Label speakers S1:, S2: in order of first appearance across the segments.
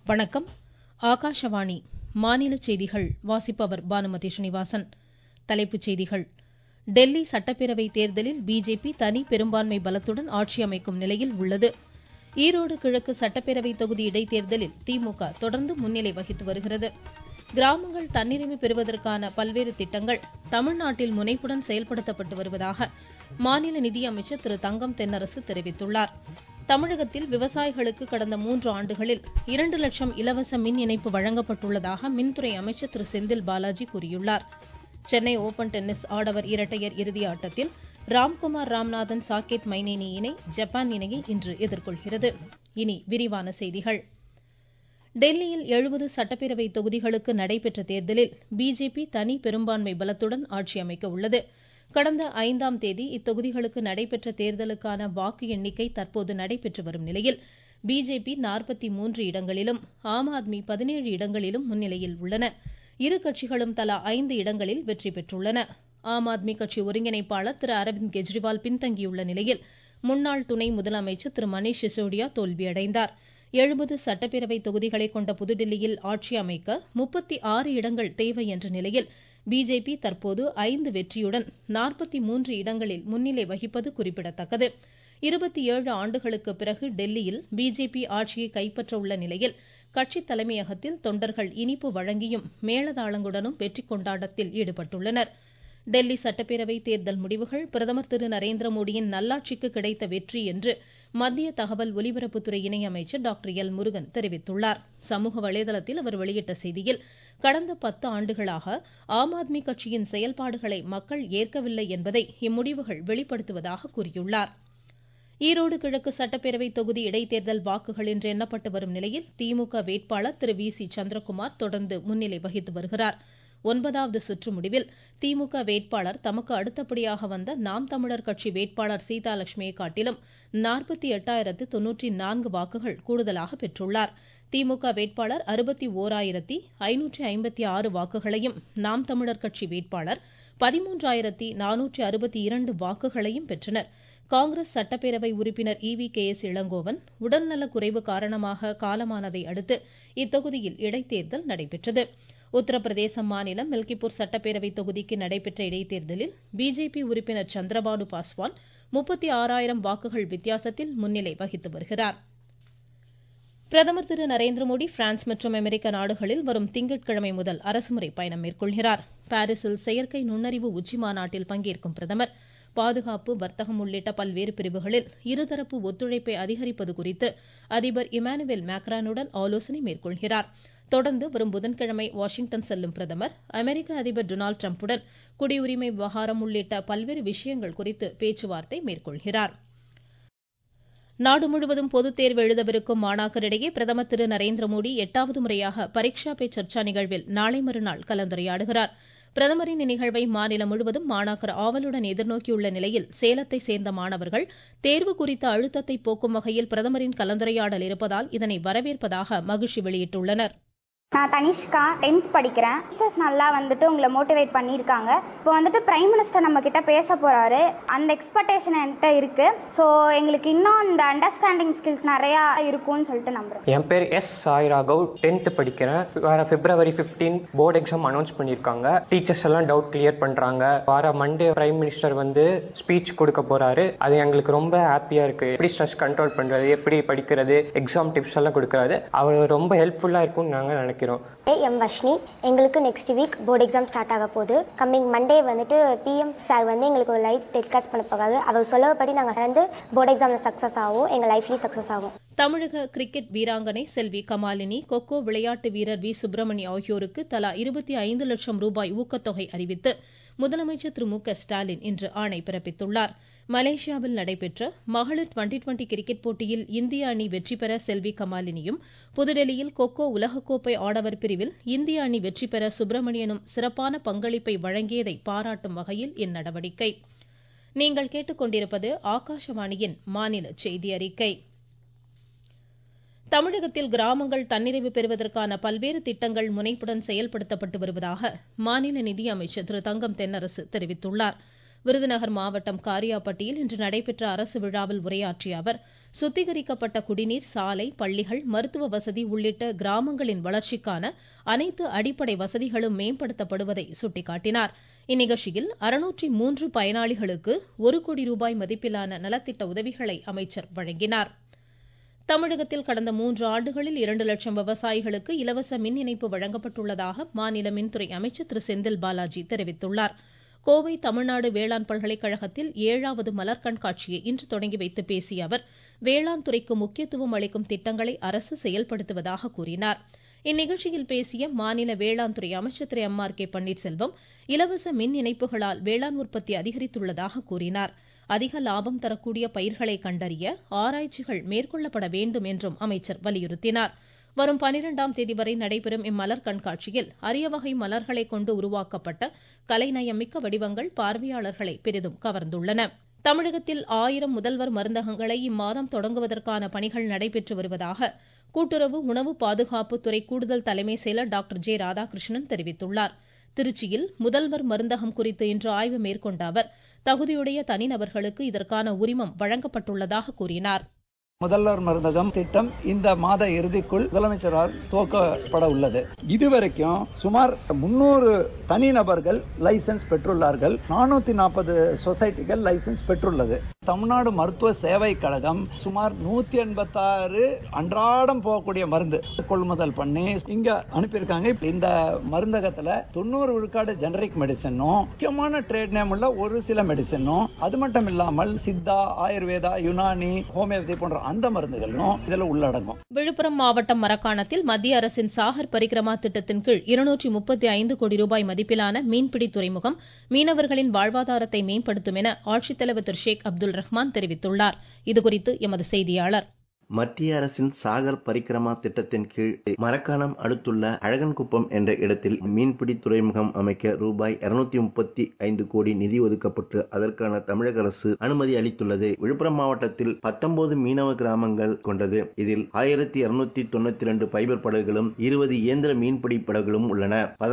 S1: வணக்கம். ஆகாஷவாணி மாநில செய்திகள் வாசிப்பவர் பானுமதி ஸ்ரீனிவாசன். தலைப்புச் செய்திகள். டெல்லி சட்டப்பேரவை தேர்தலில் பிஜேபி தனி பெரும்பான்மை பலத்துடன் ஆட்சி அமைக்கும் நிலையில் உள்ளது. ஈரோடு கிழக்கு சட்டப்பேரவை தொகுதி இடைத்தேர்தலில் திமுக தொடர்ந்து முன்னிலை வகித்து வருகிறது. கிராமங்கள் தன்னிறைவு பெறுவதற்கான பல்வேறு திட்டங்கள் தமிழ்நாட்டில் முனைப்புடன் செயல்படுத்தப்பட்டு வருவதாக மாநில நிதியமைச்சர் திரு தங்கம் தென்னரசு தெரிவித்துள்ளார். தமிழகத்தில் விவசாயிகளுக்கு கடந்த 3 ஆண்டுகளில் 2 லட்சம் இலவச மின் இணைப்பு வழங்கப்பட்டுள்ளதாக மின்துறை அமைச்சர் திரு செந்தில் பாலாஜி கூறியுள்ளார். சென்னை ஓபன் டென்னிஸ் ஆடவர் இரட்டையர் இறுதி ஆட்டத்தில் ராம்குமார் ராம்நாதன் சாகேத் மைனேனி இணை ஜப்பான் இணையை இன்று எதிர்கொள்கிறது. இனி விரிவான செய்திகள். டெல்லியில் 70 சட்டப்பேரவை தொகுதிகளுக்கு நடைபெற்ற தேர்தலில் பிஜேபி தனி பெரும்பான்மை பலத்துடன் ஆட்சி அமைக்க உள்ளது. கடந்த 5ஆம் தேதி இத்தொகுதிகளுக்கு நடைபெற்ற தேர்தலுக்கான வாக்கு எண்ணிக்கை தற்போது நடைபெற்று வரும் நிலையில் பிஜேபி 43 இடங்களிலும் ஆம் ஆத்மி 17 இடங்களிலும் முன்னிலையில் உள்ளன. இரு கட்சிகளும் தலா 5 இடங்களில் வெற்றி பெற்றுள்ளன. ஆம் ஆத்மி கட்சி ஒருங்கிணைப்பாளர் திரு அரவிந்த் கெஜ்ரிவால் பின்தங்கியுள்ள நிலையில் முன்னாள் துணை முதலமைச்சர் திரு மணீஷ் சிசோடியா தோல்வியடைந்தார். 70 சட்டப்பேரவை தொகுதிகளை கொண்ட புதுடில்லியில் ஆட்சி அமைக்க 36 இடங்கள் தேவை என்ற நிலையில் பிஜேபி தற்போது 5 வெற்றியுடன் 43 இடங்களில் முன்னிலை வகிப்பது குறிப்பிடத்தக்கது. 27 ஆண்டுகளுக்கு பிறகு டெல்லியில் பிஜேபி ஆட்சியை கைப்பற்ற உள்ள நிலையில் கட்சி தலைமையகத்தில் தொண்டர்கள் இனிப்பு வழங்கியும் மேளதாளங்களுடனும் வெற்றி கொண்டாட்டத்தில் ஈடுபட்டுள்ளனர். டெல்லி சட்டப்பேரவை தேர்தல் முடிவுகள் பிரதமர் திரு நரேந்திர மோடியின் நல்லாட்சிக்கு கிடைத்த வெற்றி என்று மத்திய தகவல் ஒலிபரப்புத்துறை இணையமைச்சர் டாக்டர் எல் முருகன் தெரிவித்துள்ளார். சமூக வலைதளத்தில் அவர் வெளியிட்ட செய்தியில் கடந்த 10 ஆண்டுகளாக ஆம் ஆத்மி கட்சியின் செயல்பாடுகளை மக்கள் ஏற்கவில்லை என்பதை இம்முடிவுகள் வெளிப்படுத்துவதாக கூறியுள்ளார். ஈரோடு கிழக்கு சட்டப்பேரவை தொகுதி இடைத்தேர்தல் வாக்குகள் இன்று எண்ணப்பட்டு வரும் நிலையில் திமுக வேட்பாளர் திரு வி.சி. சந்திரகுமார் தொடர்ந்து முன்னிலை வகித்து வருகிறார். 9வது சுற்று முடிவில் திமுக வேட்பாளர் தமக்கு அடுத்தபடியாக வந்த நாம் தமிழர் கட்சி வேட்பாளர் சீதாலட்சுமியை காட்டிலும் 48,094 வாக்குகள் கூடுதலாக பெற்றுள்ளார். திமுக வேட்பாளர் 61,556 வாக்குகளையும் நாம் தமிழர் கட்சி வேட்பாளர் 13,462 வாக்குகளையும் பெற்றனர். காங்கிரஸ் சட்டப்பேரவை உறுப்பினர் EVKS இளங்கோவன் உடல்நலக் குறைவு காரணமாக காலமானதை அடுத்து இத்தொகுதியில் இடைத்தேர்தல் நடைபெற்றது. உத்தரப்பிரதேச மாநிலம் மில்கிப்பூர் சட்டப்பேரவை தொகுதிக்கு நடைபெற்ற இடைத்தேர்தலில் பிஜேபி உறுப்பினர் சந்திரபானு பாஸ்வான் 36,000 வாக்குகள் வித்தியாசத்தில் முன்னிலை வகித்து வருகிறார். பிரதமர் திரு நரேந்திர மோடி பிரான்ஸ் மற்றும் அமெரிக்க நாடுகளில் வரும் திங்கட்கிழமை முதல் அரசுமுறை பயணம் மேற்கொள்கிறார். பாரிஸில் செயற்கை நுண்ணறிவு உச்சி மாநாட்டில் பங்கேற்கும் பிரதமர் பாதுகாப்பு, வர்த்தகம் உள்ளிட்ட பல்வேறு பிரிவுகளில் இருதரப்பு ஒத்துழைப்பை அதிகரிப்பது குறித்து அதிபர் இமானுவேல் மேக்ரானுடன் ஆலோசனை மேற்கொள்கிறார். தொடர்ந்து வரும் புதன்கிழமை வாஷிங்டன் செல்லும் பிரதமர் அமெரிக்க அதிபர் டொனால்டு டிரம்புடன் குடியுரிமை விவகாரம் உள்ளிட்ட பல்வேறு விஷயங்கள் குறித்து பேச்சுவார்த்தை மேற்கொள்கிறார். நாடு முழுவதும் பொதுத் தேர்வு எழுதவிருக்கும் மாணாக்கரிடையே பிரதமர் திரு நரேந்திர மோடி 8வது முறையாக பரீட்சா பே சர்ச்சா நிகழ்வில் நாளை மறுநாள் கலந்துரையாடுகிறார். பிரதமரின் இந்நிகழ்வை மாநிலம் முழுவதும் மாணாக்கர் ஆவலுடன் எதிர்நோக்கியுள்ள நிலையில் சேலத்தை சேர்ந்த மாணவர்கள் தேர்வு குறித்த அழுத்தத்தை போக்கும் வகையில் பிரதமரின் கலந்துரையாடல் இருப்பதால் இதனை வரவேற்பதாக மகிழ்ச்சி வெளியிட்டுள்ளனர்.
S2: நான் தனிஷ்கா 10th படிக்கிறேன். டீச்சர்ஸ் நல்லா உங்களை மோட்டிவேட் பண்ணியிருக்காங்க. இப்போ பிரைம் மினிஸ்டர் நம்ம கிட்ட பேச போறாரு. அந்த எக்ஸ்பெக்டேஷன் என்கிட்ட இருக்கு. ஸோ எங்களுக்கு இன்னும் அந்த அண்டர்ஸ்டாண்டிங் ஸ்கில்ஸ் நிறைய இருக்கும்னு சொல்லிட்டு நம்புறேன்.
S3: என் பேர் எஸ் சாய் ராகவ், 10th படிக்கிறேன். வர February 15 போர்டு எக்ஸாம் அனௌன்ஸ் பண்ணியிருக்காங்க. டீச்சர்ஸ் எல்லாம் டவுட் கிளியர் பண்றாங்க. வர மண்டே பிரைம் மினிஸ்டர் ஸ்பீச் கொடுக்க போறாரு. அது எங்களுக்கு ரொம்ப ஹாப்பியா இருக்கு. எப்படி ஸ்ட்ரெஸ் கண்ட்ரோல் பண்றது, எப்படி படிக்கிறது, எக்ஸாம் டிப்ஸ் எல்லாம் கொடுக்கறாரு. அவர் ரொம்ப ஹெல்ப்ஃபுல்லா இருக்கும்னு நாங்க நினைக்கிறோம்.
S4: எம் வஷ்னி, எங்களுக்கு next week board exam start ஆக போகுது. கம்மிங் மண்டே PM சார் எங்களுக்கு ஒரு லைவ் டெலிகாஸ்ட் பண்ண போகாது. அவர் சொல்லபடி நாங்கள் போர்டு எக்ஸாம்ல சக்சஸ் ஆகும், எங்க லைஃப்லயும் சக்சஸ் ஆகும்.
S1: தமிழக கிரிக்கெட் வீராங்கனை செல்வி கமாலினி, கொக்கோ விளையாட்டு வீரர் வி சுப்பிரமணி ஆகியோருக்கு தலா 25 லட்சம் ரூபாய் ஊக்கத்தொகை அறிவித்து முதலமைச்சர் திரு மு க ஸ்டாலின் இன்று ஆணை பிறப்பித்துள்ளார். மலேசியாவில் நடைபெற்ற மகளிர் 2020 கிரிக்கெட் போட்டியில் இந்திய அணி வெற்றி பெற செல்வி கமாலினியும், புதுடெல்லியில் கொக்கோ உலகக்கோப்பை ஆடவர் பிரிவில் இந்திய அணி வெற்றி பெற சுப்பிரமணியனும் சிறப்பான பங்களிப்பை வழங்கியதை பாராட்டும் வகையில் இந்நடவடிக்கை. நீங்கள் கேட்டுக்கொண்டிருப்பது ஆகாஷவாணியின் மாநில செய்தி அறிக்கை. தமிழகத்தில் கிராமங்கள் தன்னிறைவு பெறுவதற்கான பல்வேறு திட்டங்கள் முனைப்புடன் செயல்படுத்தப்பட்டு வருவதாக மாநில நிதியமைச்சர் திரு தங்கம் தென்னரசு தெரிவித்துள்ளார். விருதுநகர் மாவட்டம் காரியாபட்டியில் இன்று நடைபெற்ற அரசு விழாவில் உரையாற்றிய அவர் சுத்திகரிக்கப்பட்ட குடிநீர், சாலை, பள்ளிகள், மருத்துவ வசதி உள்ளிட்ட கிராமங்களின் வளர்ச்சிக்கான அனைத்து அடிப்படை வசதிகளும் மேம்படுத்தப்படுவதை சுட்டிக்காட்டினார். இந்நிகழ்ச்சியில் 603 பயனாளிகளுக்கு 1 கோடி ரூபாய் மதிப்பிலான நலத்திட்ட உதவிகளை அமைச்சர் வழங்கினார். தமிழகத்தில் கடந்த 3 ஆண்டுகளில் 2 லட்சம் விவசாயிகளுக்கு இலவச மின் இணைப்பு வழங்கப்பட்டுள்ளதாக மாநில மின்துறை அமைச்சர் திரு செந்தில் பாலாஜி தெரிவித்துள்ளார். கோவை தமிழ்நாடு வேளாண் பல்கலைக்கழகத்தில் 7வது மலர் கண்காட்சியை இன்று தொடங்கி வைத்து பேசிய அவர் வேளாண் துறைக்கு முக்கியத்துவம் அளிக்கும் திட்டங்களை அரசு செயல்படுத்துவதாக கூறினார். இந்நிகழ்ச்சியில் பேசிய மாநில வேளாண் துறை அமைச்சர் திரு எம்.ஆர்.கே. பன்னீர்செல்வம் இலவச மின் இணைப்புகளால் வேளாண் உற்பத்தி அதிகரித்துள்ளதாக கூறினார். அதிக லாபம் தரக்கூடிய பயிர்களை கண்டறிய ஆராய்ச்சிகள் மேற்கொள்ளப்பட வேண்டும் என்றும் அமைச்சர் வலியுறுத்தினார். வரும் 12ஆம் தேதி வரை நடைபெறும் இம்மலர் கண்காட்சியில் அரிய வகை மலர்களை கொண்டு உருவாக்கப்பட்ட கலைநயமிக்க வடிவங்கள் பார்வையாளர்களை பெரிதும் கவர்ந்துள்ளன. தமிழகத்தில் 1000 முதல்வர் மருந்தகங்களை இம்மாதம் தொடங்குவதற்கான பணிகள் நடைபெற்று வருவதாக கூட்டுறவு உணவு பாதுகாப்பு துறை கூடுதல் தலைமை செயலர் டாக்டர் ஜே. ராதாகிருஷ்ணன் தெரிவித்துள்ளார். திருச்சியில் முதல்வர் மருந்தகம் குறித்து இன்று ஆய்வு மேற்கொண்ட அவர் தகுதியுடைய தனிநபர்களுக்கு இதற்கான உரிமம் வழங்கப்பட்டுள்ளதாக கூறினார்.
S5: முதல்வர் மருந்தகம் திட்டம் இந்த மாத இறுதிக்குள் முதலமைச்சரால் துவக்கப்பட உள்ளது. இதுவரைக்கும் சுமார் 300 தனிநபர்கள் லைசன்ஸ் பெற்றுள்ளார்கள். 440 சொசைட்டிகள் லைசன்ஸ் பெற்றுள்ளது. தமிழ்நாடு மருத்துவ சேவை கழகம் சுமார் 186 அன்றாடம் போகக்கூடிய மருந்து கொள்முதல் பண்ணி இங்க அனுப்பியிருக்காங்க. இந்த மருந்தகத்துல 90 விழுக்காடு ஜெனரிக் மெடிசனும் முக்கியமான ட்ரேட் நேம் உள்ள ஒரு சில மெடிசனும், அது மட்டும் இல்லாமல் சித்தா, ஆயுர்வேதா, யுனானி, ஹோமியோபதி போன்ற அந்த மருந்துகளும் இதுல உள்ளடங்கும்.
S1: விழுப்புரம் மாவட்டம் மரக்காணத்தில் மத்திய அரசின் சாகர் பரிக்கிரமா திட்டத்தின் கீழ் 235 கோடி ரூபாய் மதிப்பிலான மீன்பிடி துறைமுகம் மீனவர்களின் வாழ்வாதாரத்தை மேம்படுத்தும் என ஆட்சித்தலைவர் திரு ஷேக் அப்துல் ரஹ்மான் தெரிவித்துள்ளார். இதுகுறித்து எமது செய்தியாளர்.
S6: மத்திய அரசின் சாகர் பரிக்கிரமா திட்டத்தின் கீழ் மரக்காணம் அடுத்துள்ள அழகன்குப்பம் என்ற இடத்தில் மீன்பிடி துறைமுகம் அமைக்க ரூபாய் 235 கோடி நிதி ஒதுக்கப்பட்டு அதற்கான தமிழக அரசு அனுமதி அளித்துள்ளது. விழுப்புரம் மாவட்டத்தில் 19 மீனவ கிராமங்கள் கொண்டது. இதில் 1292 பைபர் படகுகளும் 20 இயந்திர மீன்பிடி படகுகளும் உள்ளன.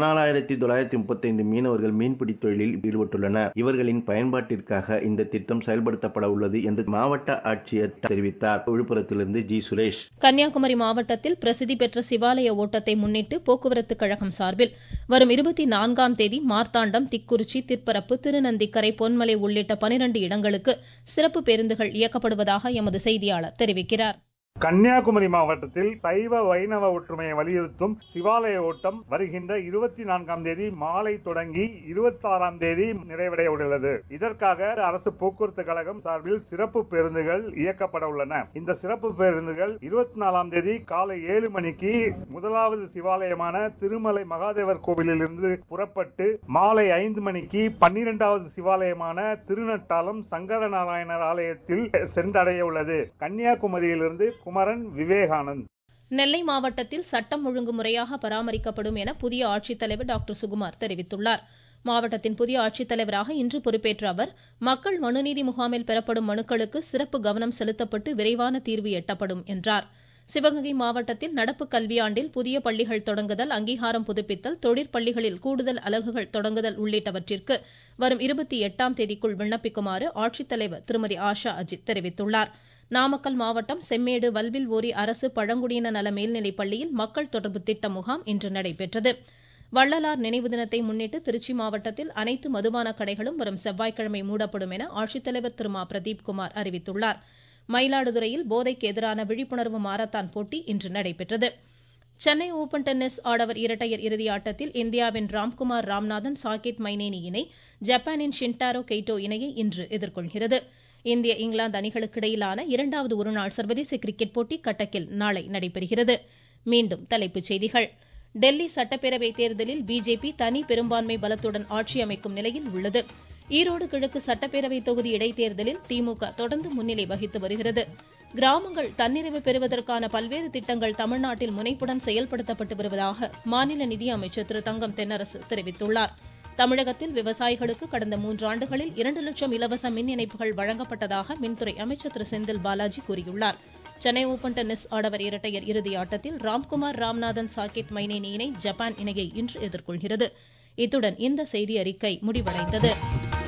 S6: 14,935 மீனவர்கள் மீன்பிடி தொழிலில் ஈடுபட்டுள்ளனர். இவர்களின் பயன்பாட்டிற்காக இந்த திட்டம் செயல்படுத்தப்பட உள்ளது என்று மாவட்ட ஆட்சியர் தெரிவித்தார். விழுப்புரத்தில்
S1: கன்னியாகுமரி மாவட்டத்தில் பிரசித்தி பெற்ற சிவாலய ஓட்டத்தை முன்னிட்டு போக்குவரத்து கழகம் சார்பில் வரும் 24ஆம் தேதி மார்த்தாண்டம், திக்குறிச்சி, திற்பரப்பு, திருநந்திக்கரை, பொன்மலை உள்ளிட்ட 12 இடங்களுக்கு சிறப்பு பேருந்துகள் இயக்கப்படுவதாக எமது செய்தியாளர் தெரிவிக்கிறார்.
S7: கன்னியாகுமரி மாவட்டத்தில் சைவ வைணவ ஒற்றுமையை வலியுறுத்தும் சிவாலய ஓட்டம் வருகின்ற 24ஆம் தேதி மாலை தொடங்கி 26ஆம் தேதி நிறைவடைய உள்ளது. இதற்காக அரசு போக்குவரத்து கழகம் சார்பில் சிறப்பு பேருந்துகள் இயக்கப்பட உள்ளன. இந்த சிறப்பு பேருந்துகள் 24ஆம் தேதி காலை 7 மணிக்கு முதலாவது சிவாலயமான திருமலை மகாதேவர் கோவிலில் இருந்து புறப்பட்டு மாலை 5 மணிக்கு 12வது சிவாலயமான திருநட்டாலம் சங்கரநாராயணர் ஆலயத்தில் சென்றடைய உள்ளது. கன்னியாகுமரியிலிருந்து குமரன், விவேகானந்த்.
S1: நெல்லை மாவட்டத்தில் சட்டம் ஒழுங்கு முறையாக பராமரிக்கப்படும் என புதிய ஆட்சித்தலைவர் டாக்டர் சுகுமார் தெரிவித்துள்ளார். மாவட்டத்தின் புதிய ஆட்சித்தலைவராக இன்று பொறுப்பேற்ற அவர் மக்கள் மனுநீதி முகாமில் பெறப்படும் மனுக்களுக்கு சிறப்பு கவனம் செலுத்தப்பட்டு விரைவான தீர்வு எட்டப்படும் என்றார். சிவகங்கை மாவட்டத்தில் நடப்பு கல்வியாண்டில் புதிய பள்ளிகள் தொடங்குதல், அங்கீகாரம் புதுப்பித்தல், தொழிற்பள்ளிகளில் கூடுதல் அலகுகள் தொடங்குதல் உள்ளிட்டவற்றிற்கு வரும் 28ஆம் தேதிக்குள் விண்ணப்பிக்குமாறு ஆட்சித்தலைவர் திருமதி ஆஷா அஜித் தெரிவித்துள்ளார். நாமக்கல் மாவட்டம் செம்மேடு வல்வில் ஓரி அரசு பழங்குடியின நல மேல்நிலைப் பள்ளியில் மக்கள் தொடர்பு திட்ட முகாம் இன்று நடைபெற்றது. வள்ளலார் நினைவு தினத்தை முன்னிட்டு திருச்சி மாவட்டத்தில் அனைத்து மதுபான கடைகளும் வரும் செவ்வாய்க்கிழமை மூடப்படும் என ஆட்சித்தலைவர் திரு மா பிரதீப்குமார் அறிவித்துள்ளார். மயிலாடுதுறையில் போதைக்கு எதிரான விழிப்புணர்வு மாரத்தான் போட்டி இன்று நடைபெற்றது. சென்னை ஓபன் டென்னிஸ் ஆடவர் இரட்டையர் இறுதி ஆட்டத்தில் இந்தியாவின் ராம்குமார் ராம்நாதன், சாகேத் மைனேனி இணை ஜப்பானின் ஷின்டாரோ கெய்டோ இணையை இன்று எதிர்கொள்கிறது. இந்திய இங்கிலாந்து அணிகளுக்கு இடையிலான 2வது ஒருநாள் சர்வதேச கிரிக்கெட் போட்டி கட்டக்கில் நாளை நடைபெறுகிறது. மீண்டும் தலைப்புச் செய்திகள். டெல்லி சட்டப்பேரவை தேர்தலில் பிஜேபி தனி பெரும்பான்மை பலத்துடன் ஆட்சி அமைக்கும் நிலையில் உள்ளது. ஈரோடு கிழக்கு சட்டப்பேரவை தொகுதி இடைத்தேர்தலில் திமுக தொடர்ந்து முன்னிலை வகித்து வருகிறது. கிராமங்கள் தன்னிறைவு பெறுவதற்கான பல்வேறு திட்டங்கள் தமிழ்நாட்டில் முனைப்புடன் செயல்படுத்தப்பட்டு வருவதாக மாநில நிதியமைச்சர் திரு தங்கம் தென்னரசு தெரிவித்துள்ளார். தமிழகத்தில் விவசாயிகளுக்கு கடந்த 3 ஆண்டுகளில் 2 லட்சம் இலவச மின் இணைப்புகள் வழங்கப்பட்டதாக மின்துறை அமைச்சர் திரு செந்தில் பாலாஜி கூறியுள்ளார். சென்னை ஓபன் டென்னிஸ் ஆடவர் இரட்டையர் இறுதி ஆட்டத்தில் ராம்குமார் ராம்நாதன், சாகேத் மைனேனி இணை ஜப்பான் இணையை இன்று எதிர்கொள்கிறது. இத்துடன் இந்த செய்தி அறிக்கை முடிவடைந்தது.